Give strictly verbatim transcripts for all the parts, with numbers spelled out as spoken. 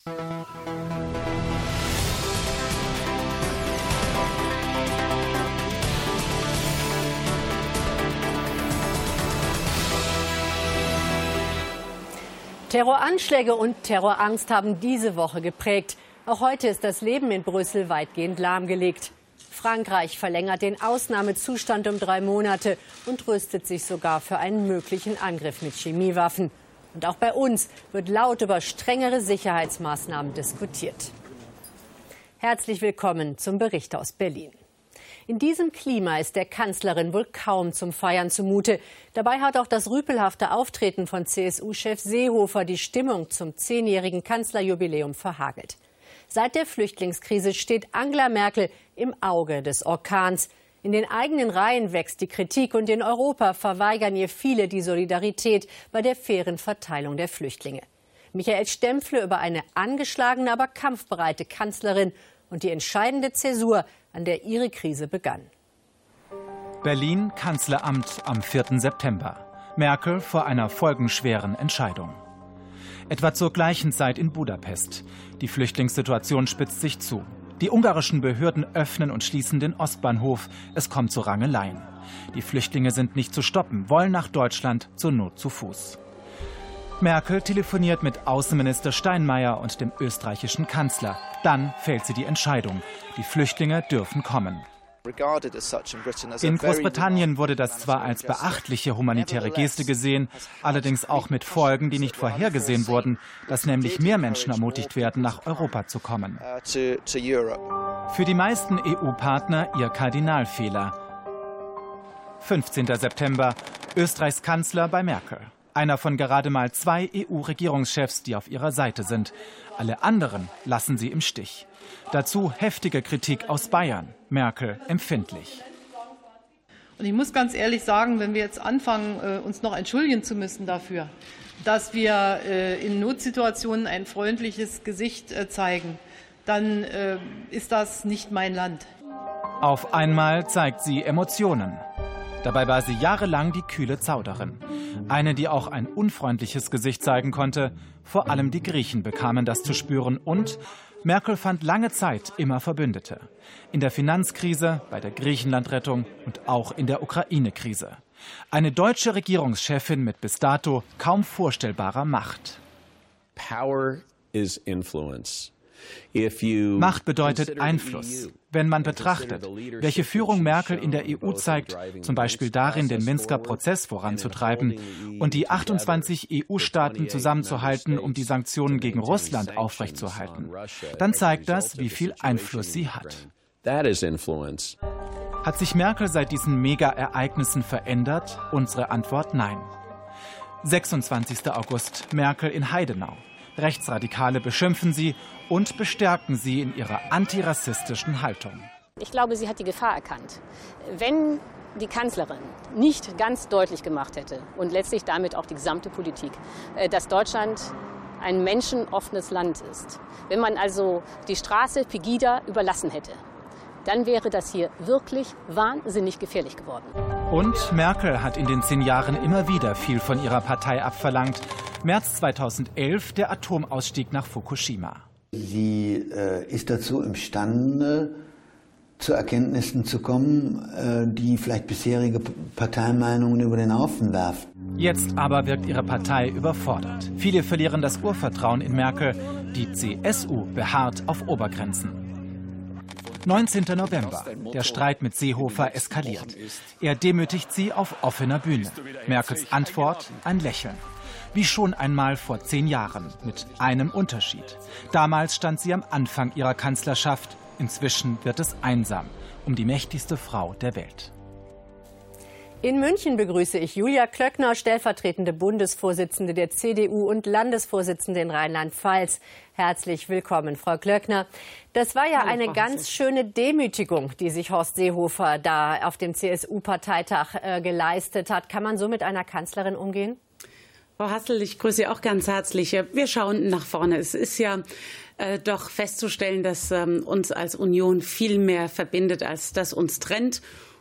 Terroranschläge und Terrorangst haben diese Woche geprägt. Auch heute ist das Leben in Brüssel weitgehend lahmgelegt. Frankreich verlängert den Ausnahmezustand um drei Monate und rüstet sich sogar für einen möglichen Angriff mit Chemiewaffen. Und auch bei uns wird laut über strengere Sicherheitsmaßnahmen diskutiert. Herzlich willkommen zum Bericht aus Berlin. In diesem Klima ist der Kanzlerin wohl kaum zum Feiern zumute. Dabei hat auch das rüpelhafte Auftreten von C S U-Chef Seehofer die Stimmung zum zehnjährigen Kanzlerjubiläum verhagelt. Seit der Flüchtlingskrise steht Angela Merkel im Auge des Orkans. In den eigenen Reihen wächst die Kritik und in Europa verweigern ihr viele die Solidarität bei der fairen Verteilung der Flüchtlinge. Michael Stempfle über eine angeschlagene, aber kampfbereite Kanzlerin und die entscheidende Zäsur, an der ihre Krise begann. Berlin, Kanzleramt am vierten September. Merkel vor einer folgenschweren Entscheidung. Etwa zur gleichen Zeit in Budapest. Die Flüchtlingssituation spitzt sich zu. Die ungarischen Behörden öffnen und schließen den Ostbahnhof. Es kommt zu Rangeleien. Die Flüchtlinge sind nicht zu stoppen, wollen nach Deutschland, zur Not zu Fuß. Merkel telefoniert mit Außenminister Steinmeier und dem österreichischen Kanzler. Dann fällt sie die Entscheidung. Die Flüchtlinge dürfen kommen. In Großbritannien wurde das zwar als beachtliche humanitäre Geste gesehen, allerdings auch mit Folgen, die nicht vorhergesehen wurden, dass nämlich mehr Menschen ermutigt werden, nach Europa zu kommen. Für die meisten E U-Partner ihr Kardinalfehler. fünfzehnter September, Österreichs Kanzler bei Merkel. Einer von gerade mal zwei E U-Regierungschefs, die auf ihrer Seite sind. Alle anderen lassen sie im Stich. Dazu heftige Kritik aus Bayern. Merkel empfindlich. Und ich muss ganz ehrlich sagen, wenn wir jetzt anfangen, uns noch entschuldigen zu müssen dafür, dass wir in Notsituationen ein freundliches Gesicht zeigen, dann ist das nicht mein Land. Auf einmal zeigt sie Emotionen. Dabei war sie jahrelang die kühle Zauderin. Eine, die auch ein unfreundliches Gesicht zeigen konnte. Vor allem die Griechen bekamen das zu spüren. Und Merkel fand lange Zeit immer Verbündete. In der Finanzkrise, bei der Griechenlandrettung und auch in der Ukraine-Krise. Eine deutsche Regierungschefin mit bis dato kaum vorstellbarer Macht. Power is influence. Macht bedeutet Einfluss. Wenn man betrachtet, welche Führung Merkel in der E U zeigt, zum Beispiel darin, den Minsker Prozess voranzutreiben und die achtundzwanzig E U-Staaten zusammenzuhalten, um die Sanktionen gegen Russland aufrechtzuerhalten, dann zeigt das, wie viel Einfluss sie hat. Hat sich Merkel seit diesen Mega-Ereignissen verändert? Unsere Antwort nein. sechsundzwanzigster August, Merkel in Heidenau. Rechtsradikale beschimpfen sie und bestärken sie in ihrer antirassistischen Haltung. Ich glaube, sie hat die Gefahr erkannt. Wenn die Kanzlerin nicht ganz deutlich gemacht hätte und letztlich damit auch die gesamte Politik, dass Deutschland ein menschenoffenes Land ist, wenn man also die Straße Pegida überlassen hätte, dann wäre das hier wirklich wahnsinnig gefährlich geworden. Und Merkel hat in den zehn Jahren immer wieder viel von ihrer Partei abverlangt. März zweitausendelf der Atomausstieg nach Fukushima. Sie äh, ist dazu imstande, zu Erkenntnissen zu kommen, äh, die vielleicht bisherige Parteimeinungen über den Haufen werfen. Jetzt aber wirkt ihre Partei überfordert. Viele verlieren das Urvertrauen in Merkel. Die C S U beharrt auf Obergrenzen. neunzehnter November. Der Streit mit Seehofer eskaliert. Er demütigt sie auf offener Bühne. Merkels Antwort ein Lächeln. Wie schon einmal vor zehn Jahren, mit einem Unterschied. Damals stand sie am Anfang ihrer Kanzlerschaft. Inzwischen wird es einsam um die mächtigste Frau der Welt. In München begrüße ich Julia Klöckner, stellvertretende Bundesvorsitzende der C D U und Landesvorsitzende in Rheinland-Pfalz. Herzlich willkommen, Frau Klöckner. Das war ja Hallo, eine Frau ganz Hassel. schöne Demütigung, die sich Horst Seehofer da auf dem C S U-Parteitag äh, geleistet hat. Kann man so mit einer Kanzlerin umgehen? Frau Hassel, ich grüße Sie auch ganz herzlich. Wir schauen nach vorne. Es ist ja äh, doch festzustellen, dass ähm, uns als Union viel mehr verbindet, als das uns trennt.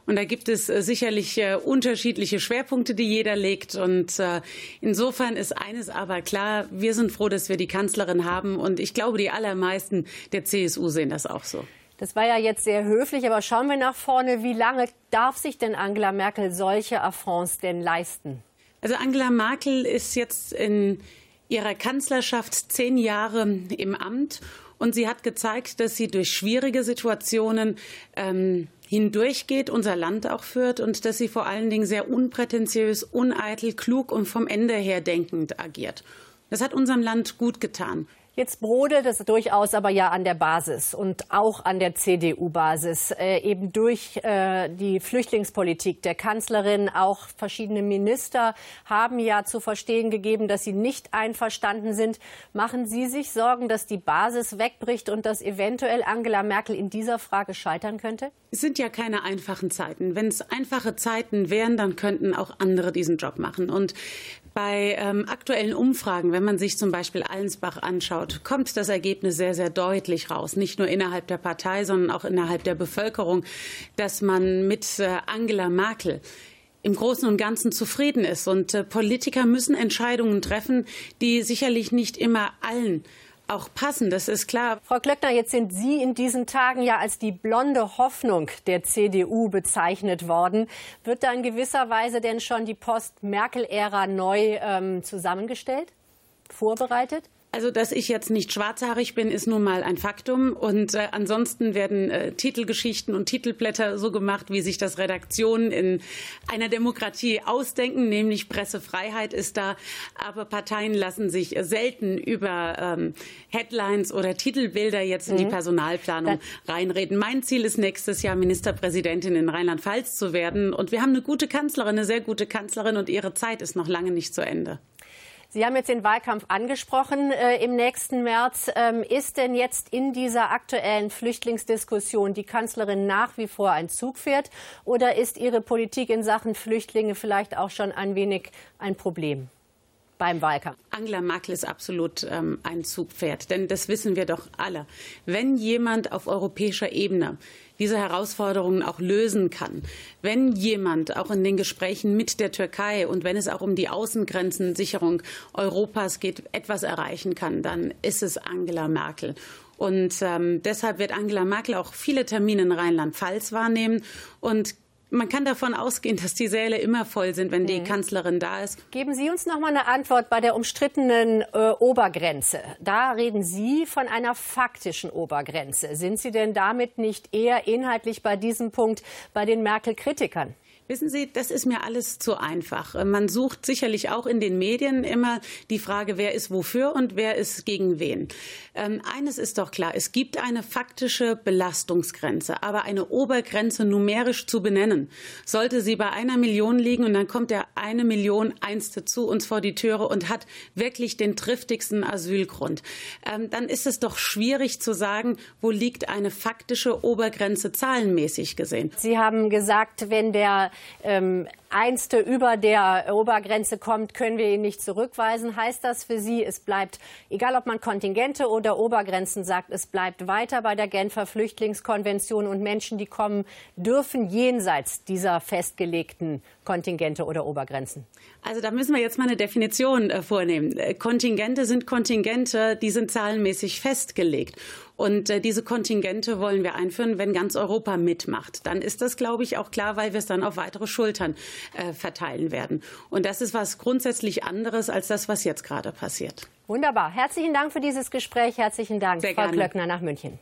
Und da gibt es äh, sicherlich äh, unterschiedliche Schwerpunkte, die jeder legt. Und äh, insofern ist eines aber klar, wir sind froh, dass wir die Kanzlerin haben. Und ich glaube, die allermeisten der C S U sehen das auch so. Das war ja jetzt sehr höflich, aber schauen wir nach vorne. Wie lange darf sich denn Angela Merkel solche Affronts denn leisten? Also Angela Merkel ist jetzt in ihrer Kanzlerschaft zehn Jahre im Amt. Und sie hat gezeigt, dass sie durch schwierige Situationen ähm, hindurchgeht, unser Land auch führt und dass sie vor allen Dingen sehr unprätentiös, uneitel, klug und vom Ende her denkend agiert. Das hat unserem Land gut getan. Jetzt brodelt es durchaus aber ja an der Basis und auch an der C D U-Basis, äh, eben durch äh, die Flüchtlingspolitik der Kanzlerin. Auch verschiedene Minister haben ja zu verstehen gegeben, dass sie nicht einverstanden sind. Machen Sie sich Sorgen, dass die Basis wegbricht und dass eventuell Angela Merkel in dieser Frage scheitern könnte? Es sind ja keine einfachen Zeiten. Wenn es einfache Zeiten wären, dann könnten auch andere diesen Job machen. Und bei ähm, aktuellen Umfragen, wenn man sich zum Beispiel Allensbach anschaut, kommt das Ergebnis sehr, sehr deutlich raus. Nicht nur innerhalb der Partei, sondern auch innerhalb der Bevölkerung, dass man mit äh, Angela Merkel im Großen und Ganzen zufrieden ist. Und äh, Politiker müssen Entscheidungen treffen, die sicherlich nicht immer allen auch passen, das ist klar. Frau Klöckner, jetzt sind Sie in diesen Tagen ja als die blonde Hoffnung der C D U bezeichnet worden. Wird da in gewisser Weise denn schon die Post-Merkel-Ära neu ähm, zusammengestellt, vorbereitet? Also, dass ich jetzt nicht schwarzhaarig bin, ist nun mal ein Faktum. Und äh, ansonsten werden äh, Titelgeschichten und Titelblätter so gemacht, wie sich das Redaktionen in einer Demokratie ausdenken, nämlich Pressefreiheit ist da. Aber Parteien lassen sich selten über ähm, Headlines oder Titelbilder jetzt in mhm. die Personalplanung Dann. reinreden. Mein Ziel ist, nächstes Jahr Ministerpräsidentin in Rheinland-Pfalz zu werden. Und wir haben eine gute Kanzlerin, eine sehr gute Kanzlerin, und ihre Zeit ist noch lange nicht zu Ende. Sie haben jetzt den Wahlkampf angesprochen äh, im nächsten März. Ähm, ist denn jetzt in dieser aktuellen Flüchtlingsdiskussion die Kanzlerin nach wie vor ein Zugpferd oder ist ihre Politik in Sachen Flüchtlinge vielleicht auch schon ein wenig ein Problem beim Wahlkampf? Angela Merkel ist absolut ähm, ein Zugpferd, denn das wissen wir doch alle. Wenn jemand auf europäischer Ebene diese Herausforderungen auch lösen kann, wenn jemand auch in den Gesprächen mit der Türkei und wenn es auch um die Außengrenzensicherung Europas geht, etwas erreichen kann, dann ist es Angela Merkel. Und ähm, deshalb wird Angela Merkel auch viele Termine in Rheinland-Pfalz wahrnehmen. Und man kann davon ausgehen, dass die Säle immer voll sind, wenn die mhm. Kanzlerin da ist. Geben Sie uns noch mal eine Antwort bei der umstrittenen äh, Obergrenze. Da reden Sie von einer faktischen Obergrenze. Sind Sie denn damit nicht eher inhaltlich bei diesem Punkt bei den Merkel-Kritikern? Wissen Sie, das ist mir alles zu einfach. Man sucht sicherlich auch in den Medien immer die Frage, wer ist wofür und wer ist gegen wen. Ähm, eines ist doch klar, es gibt eine faktische Belastungsgrenze, aber eine Obergrenze numerisch zu benennen, sollte sie bei einer Million liegen und dann kommt der eine Million Einste zu uns vor die Türe und hat wirklich den triftigsten Asylgrund, ähm, dann ist es doch schwierig zu sagen, wo liegt eine faktische Obergrenze zahlenmäßig gesehen. Sie haben gesagt, wenn der Ähm, Einste über der Obergrenze kommt, können wir ihn nicht zurückweisen. Heißt das für Sie, es bleibt, egal ob man Kontingente oder Obergrenzen sagt, es bleibt weiter bei der Genfer Flüchtlingskonvention und Menschen, die kommen, dürfen jenseits dieser festgelegten Kontingente oder Obergrenzen? Also da müssen wir jetzt mal eine Definition äh, vornehmen. Kontingente sind Kontingente, die sind zahlenmäßig festgelegt. Und äh, diese Kontingente wollen wir einführen, wenn ganz Europa mitmacht. Dann ist das, glaube ich, auch klar, weil wir es dann auf weitere Schultern äh, verteilen werden. Und das ist was grundsätzlich anderes als das, was jetzt gerade passiert. Wunderbar. Herzlichen Dank für dieses Gespräch. Herzlichen Dank, Sehr Frau gerne. Klöckner nach München.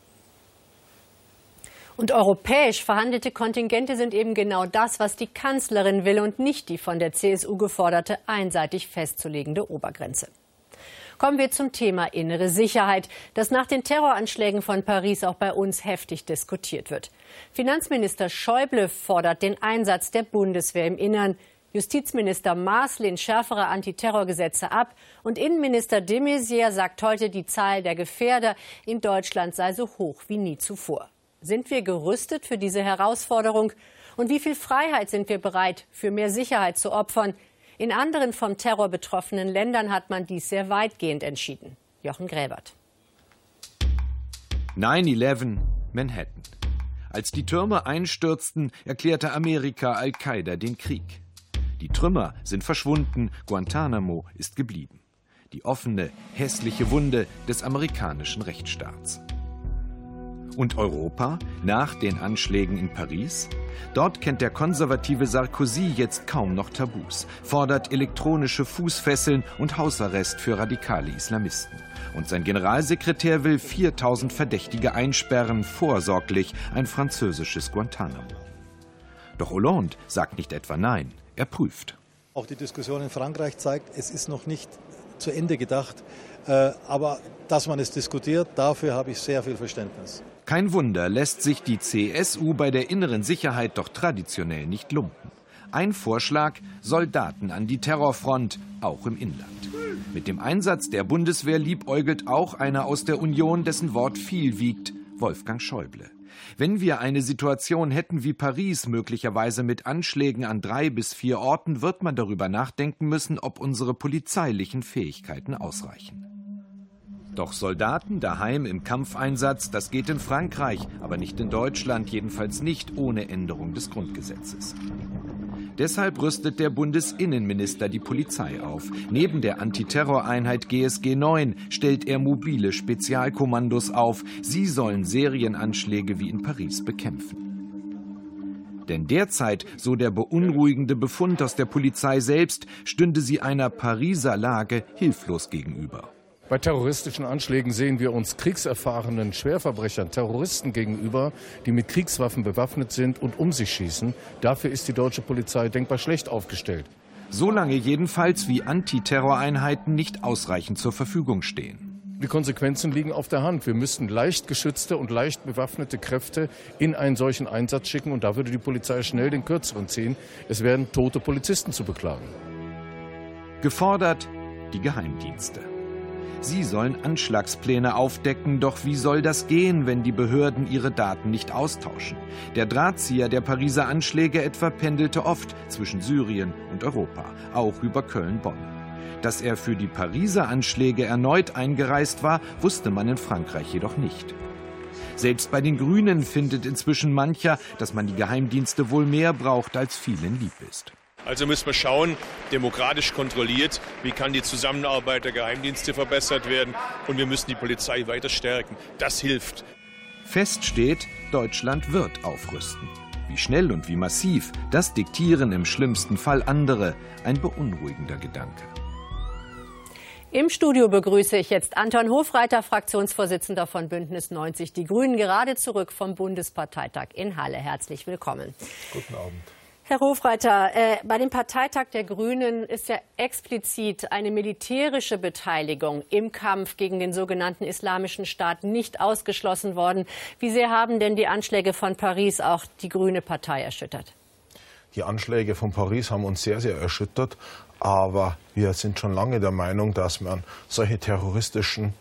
Und europäisch verhandelte Kontingente sind eben genau das, was die Kanzlerin will und nicht die von der C S U geforderte einseitig festzulegende Obergrenze. Kommen wir zum Thema innere Sicherheit, das nach den Terroranschlägen von Paris auch bei uns heftig diskutiert wird. Finanzminister Schäuble fordert den Einsatz der Bundeswehr im Innern. Justizminister Maas lehnt schärfere Antiterrorgesetze ab. Und Innenminister de Maizière sagt heute, die Zahl der Gefährder in Deutschland sei so hoch wie nie zuvor. Sind wir gerüstet für diese Herausforderung? Und wie viel Freiheit sind wir bereit, für mehr Sicherheit zu opfern? In anderen vom Terror betroffenen Ländern hat man dies sehr weitgehend entschieden. Jochen Gräbert. neun elf, Manhattan. Als die Türme einstürzten, erklärte Amerika Al-Qaida den Krieg. Die Trümmer sind verschwunden, Guantanamo ist geblieben. Die offene, hässliche Wunde des amerikanischen Rechtsstaats. Und Europa nach den Anschlägen in Paris? Dort kennt der konservative Sarkozy jetzt kaum noch Tabus, fordert elektronische Fußfesseln und Hausarrest für radikale Islamisten. Und sein Generalsekretär will viertausend Verdächtige einsperren, vorsorglich ein französisches Guantanamo. Doch Hollande sagt nicht etwa Nein, er prüft. Auch die Diskussion in Frankreich zeigt, es ist noch nicht zu Ende gedacht. Äh, aber dass man es diskutiert, dafür habe ich sehr viel Verständnis. Kein Wunder, lässt sich die C S U bei der inneren Sicherheit doch traditionell nicht lumpen. Ein Vorschlag: Soldaten an die Terrorfront, auch im Inland. Mit dem Einsatz der Bundeswehr liebäugelt auch einer aus der Union, dessen Wort viel wiegt, Wolfgang Schäuble. Wenn wir eine Situation hätten wie Paris, möglicherweise mit Anschlägen an drei bis vier Orten, wird man darüber nachdenken müssen, ob unsere polizeilichen Fähigkeiten ausreichen. Doch Soldaten daheim im Kampfeinsatz, das geht in Frankreich, aber nicht in Deutschland, jedenfalls nicht ohne Änderung des Grundgesetzes. Deshalb rüstet der Bundesinnenminister die Polizei auf. Neben der Antiterroreinheit G S G neun stellt er mobile Spezialkommandos auf. Sie sollen Serienanschläge wie in Paris bekämpfen. Denn derzeit, so der beunruhigende Befund aus der Polizei selbst, stünde sie einer Pariser Lage hilflos gegenüber. Bei terroristischen Anschlägen sehen wir uns kriegserfahrenen Schwerverbrechern, Terroristen gegenüber, die mit Kriegswaffen bewaffnet sind und um sich schießen. Dafür ist die deutsche Polizei denkbar schlecht aufgestellt. Solange jedenfalls wie Antiterroreinheiten nicht ausreichend zur Verfügung stehen. Die Konsequenzen liegen auf der Hand. Wir müssten leicht geschützte und leicht bewaffnete Kräfte in einen solchen Einsatz schicken. Und da würde die Polizei schnell den Kürzeren ziehen. Es wären tote Polizisten zu beklagen. Gefordert die Geheimdienste. Sie sollen Anschlagspläne aufdecken, doch wie soll das gehen, wenn die Behörden ihre Daten nicht austauschen? Der Drahtzieher der Pariser Anschläge etwa pendelte oft zwischen Syrien und Europa, auch über Köln-Bonn. Dass er für die Pariser Anschläge erneut eingereist war, wusste man in Frankreich jedoch nicht. Selbst bei den Grünen findet inzwischen mancher, dass man die Geheimdienste wohl mehr braucht, als vielen lieb ist. Also müssen wir schauen, demokratisch kontrolliert, wie kann die Zusammenarbeit der Geheimdienste verbessert werden, und wir müssen die Polizei weiter stärken. Das hilft. Fest steht, Deutschland wird aufrüsten. Wie schnell und wie massiv, das diktieren im schlimmsten Fall andere. Ein beunruhigender Gedanke. Im Studio begrüße ich jetzt Anton Hofreiter, Fraktionsvorsitzender von Bündnis neunzig Die Grünen, gerade zurück vom Bundesparteitag in Halle. Herzlich willkommen. Guten Abend. Herr Hofreiter, äh, bei dem Parteitag der Grünen ist ja explizit eine militärische Beteiligung im Kampf gegen den sogenannten Islamischen Staat nicht ausgeschlossen worden. Wie sehr haben denn die Anschläge von Paris auch die Grüne Partei erschüttert? Die Anschläge von Paris haben uns sehr, sehr erschüttert. Aber wir sind schon lange der Meinung, dass man solche terroristischen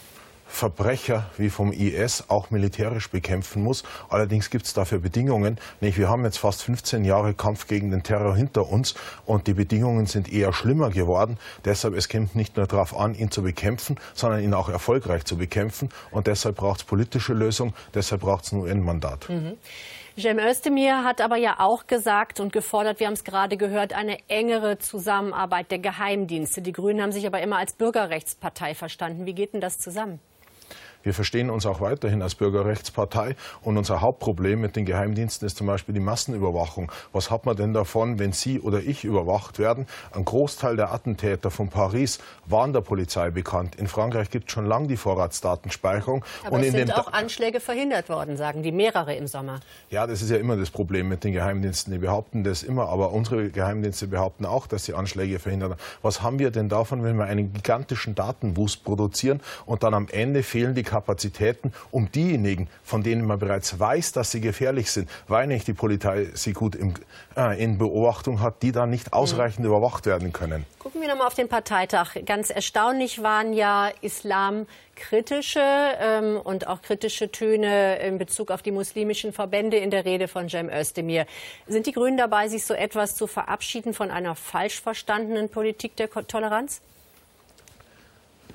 Verbrecher wie vom I S auch militärisch bekämpfen muss. Allerdings gibt es dafür Bedingungen. Wir haben jetzt fast fünfzehn Jahre Kampf gegen den Terror hinter uns und die Bedingungen sind eher schlimmer geworden. Deshalb, es kommt nicht nur darauf an, ihn zu bekämpfen, sondern ihn auch erfolgreich zu bekämpfen. Und deshalb braucht es politische Lösung, deshalb braucht es ein U N-Mandat. Mhm. Cem Özdemir hat aber ja auch gesagt und gefordert, wir haben es gerade gehört, eine engere Zusammenarbeit der Geheimdienste. Die Grünen haben sich aber immer als Bürgerrechtspartei verstanden. Wie geht denn das zusammen? Wir verstehen uns auch weiterhin als Bürgerrechtspartei und unser Hauptproblem mit den Geheimdiensten ist zum Beispiel die Massenüberwachung. Was hat man denn davon, wenn Sie oder ich überwacht werden? Ein Großteil der Attentäter von Paris waren der Polizei bekannt. In Frankreich gibt es schon lange die Vorratsdatenspeicherung. Aber und es in sind den auch Anschläge verhindert worden, sagen die, mehrere im Sommer. Ja, das ist ja immer das Problem mit den Geheimdiensten. Die behaupten das immer, aber unsere Geheimdienste behaupten auch, dass sie Anschläge verhindern. Was haben wir denn davon, wenn wir einen gigantischen Datenwust produzieren und dann am Ende fehlen die Kapazitäten, um diejenigen, von denen man bereits weiß, dass sie gefährlich sind, weil nicht die Polizei sie gut im, äh, in Beobachtung hat, die dann nicht ausreichend mhm. überwacht werden können. Gucken wir noch mal auf den Parteitag. Ganz erstaunlich waren ja islamkritische ähm, und auch kritische Töne in Bezug auf die muslimischen Verbände in der Rede von Cem Özdemir. Sind die Grünen dabei, sich so etwas zu verabschieden von einer falsch verstandenen Politik der Toleranz?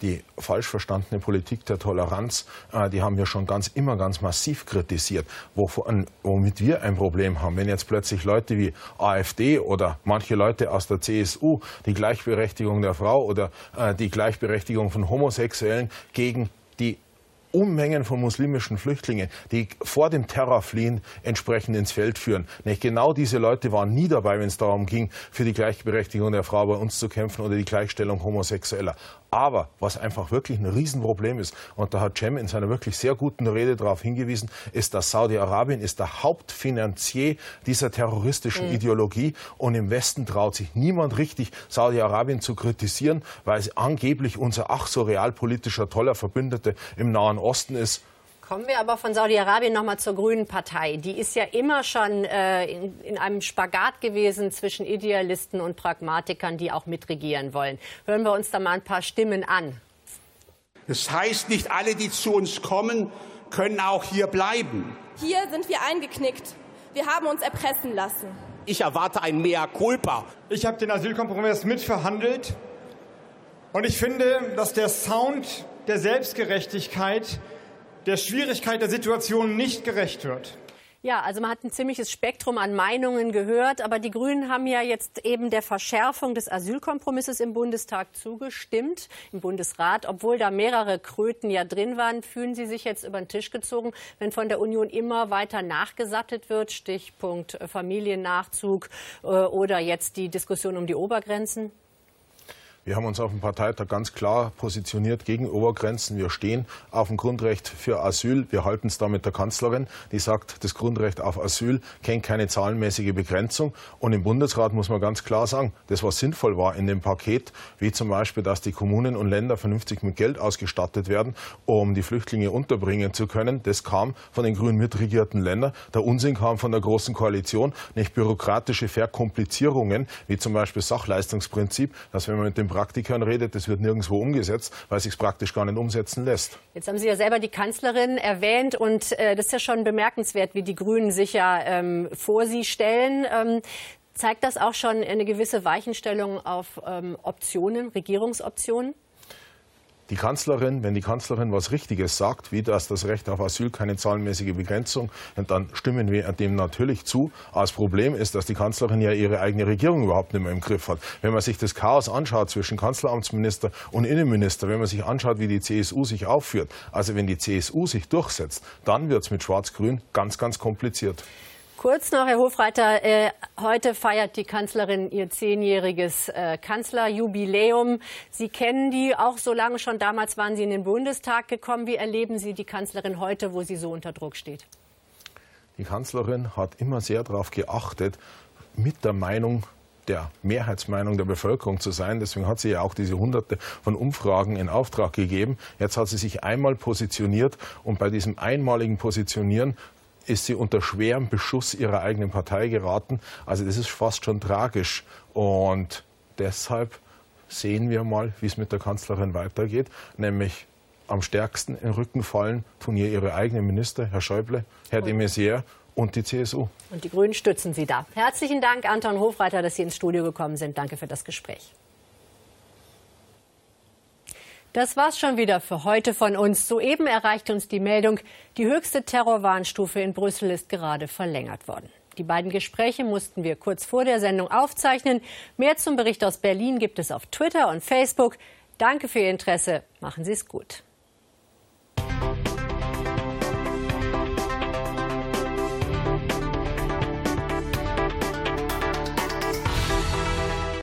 die falsch verstandene Politik der Toleranz, äh, die haben wir schon ganz immer ganz massiv kritisiert. Wovon, womit wir ein Problem haben, wenn jetzt plötzlich Leute wie AfD oder manche Leute aus der C S U die Gleichberechtigung der Frau oder äh, die Gleichberechtigung von Homosexuellen gegen die Unmengen von muslimischen Flüchtlingen, die vor dem Terror fliehen, entsprechend ins Feld führen. Nicht genau diese Leute waren nie dabei, wenn es darum ging, für die Gleichberechtigung der Frau bei uns zu kämpfen oder die Gleichstellung Homosexueller. Aber was einfach wirklich ein Riesenproblem ist, und da hat Cem in seiner wirklich sehr guten Rede darauf hingewiesen, ist, dass Saudi-Arabien ist der Hauptfinanzier dieser terroristischen mhm. Ideologie. Und im Westen traut sich niemand richtig, Saudi-Arabien zu kritisieren, weil sie angeblich unser ach so realpolitischer toller Verbündeter im Nahen Osten ist. Kommen wir aber von Saudi-Arabien noch mal zur Grünen Partei. Die ist ja immer schon äh, in, in einem Spagat gewesen zwischen Idealisten und Pragmatikern, die auch mitregieren wollen. Hören wir uns da mal ein paar Stimmen an. Das heißt, nicht alle, die zu uns kommen, können auch hier bleiben. Hier sind wir eingeknickt. Wir haben uns erpressen lassen. Ich erwarte ein Mea culpa. Ich habe den Asylkompromiss mitverhandelt. Und ich finde, dass der Sound der Selbstgerechtigkeit der Schwierigkeit der Situation nicht gerecht wird. Ja, also man hat ein ziemliches Spektrum an Meinungen gehört, aber die Grünen haben ja jetzt eben der Verschärfung des Asylkompromisses im Bundestag zugestimmt, im Bundesrat, obwohl da mehrere Kröten ja drin waren. Fühlen Sie sich jetzt über den Tisch gezogen, wenn von der Union immer weiter nachgesattelt wird, Stichpunkt Familiennachzug oder jetzt die Diskussion um die Obergrenzen? Wir haben uns auf dem Parteitag ganz klar positioniert gegen Obergrenzen. Wir stehen auf dem Grundrecht für Asyl. Wir halten es da mit der Kanzlerin, die sagt, das Grundrecht auf Asyl kennt keine zahlenmäßige Begrenzung. Und im Bundesrat muss man ganz klar sagen, das, was sinnvoll war in dem Paket, wie zum Beispiel, dass die Kommunen und Länder vernünftig mit Geld ausgestattet werden, um die Flüchtlinge unterbringen zu können, das kam von den grün mitregierten Ländern. Der Unsinn kam von der Großen Koalition, nicht bürokratische Verkomplizierungen, wie zum Beispiel Sachleistungsprinzip, dass wenn man mit dem Praktikern redet, das wird nirgendwo umgesetzt, weil es sich praktisch gar nicht umsetzen lässt. Jetzt haben Sie ja selber die Kanzlerin erwähnt und äh, das ist ja schon bemerkenswert, wie die Grünen sich ja ähm, vor Sie stellen. Ähm, zeigt das auch schon eine gewisse Weichenstellung auf ähm, Optionen, Regierungsoptionen? Die Kanzlerin, wenn die Kanzlerin was Richtiges sagt, wie dass das Recht auf Asyl keine zahlenmäßige Begrenzung, dann stimmen wir dem natürlich zu. Aber das Problem ist, dass die Kanzlerin ja ihre eigene Regierung überhaupt nicht mehr im Griff hat. Wenn man sich das Chaos anschaut zwischen Kanzleramtsminister und Innenminister, wenn man sich anschaut, wie die C S U sich aufführt, also wenn die C S U sich durchsetzt, dann wird es mit Schwarz-Grün ganz, ganz kompliziert. Kurz noch, Herr Hofreiter, äh, heute feiert die Kanzlerin ihr zehnjähriges äh, Kanzlerjubiläum. Sie kennen die auch so lange schon. Damals waren Sie in den Bundestag gekommen. Wie erleben Sie die Kanzlerin heute, wo sie so unter Druck steht? Die Kanzlerin hat immer sehr darauf geachtet, mit der Meinung der Mehrheitsmeinung der Bevölkerung zu sein. Deswegen hat sie ja auch diese Hunderte von Umfragen in Auftrag gegeben. Jetzt hat sie sich einmal positioniert und bei diesem einmaligen Positionieren ist sie unter schwerem Beschuss ihrer eigenen Partei geraten. Also das ist fast schon tragisch. Und deshalb sehen wir mal, wie es mit der Kanzlerin weitergeht. Nämlich am stärksten in den Rücken fallen tun ihr ihre eigenen Minister, Herr Schäuble, Herr de Maizière und die C S U. Und die Grünen stützen Sie da. Herzlichen Dank, Anton Hofreiter, dass Sie ins Studio gekommen sind. Danke für das Gespräch. Das war's schon wieder für heute von uns. Soeben erreichte uns die Meldung, die höchste Terrorwarnstufe in Brüssel ist gerade verlängert worden. Die beiden Gespräche mussten wir kurz vor der Sendung aufzeichnen. Mehr zum Bericht aus Berlin gibt es auf Twitter und Facebook. Danke für Ihr Interesse. Machen Sie es gut.